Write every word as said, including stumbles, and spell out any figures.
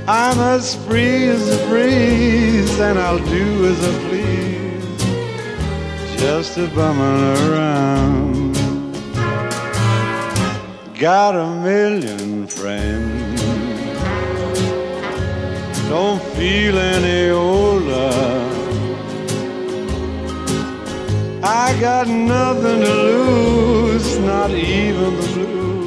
I'm as free as a breeze, and I'll do as I please, just a bumming around. Got a million friends, don't feel any older. I got nothing to lose, not even the blues.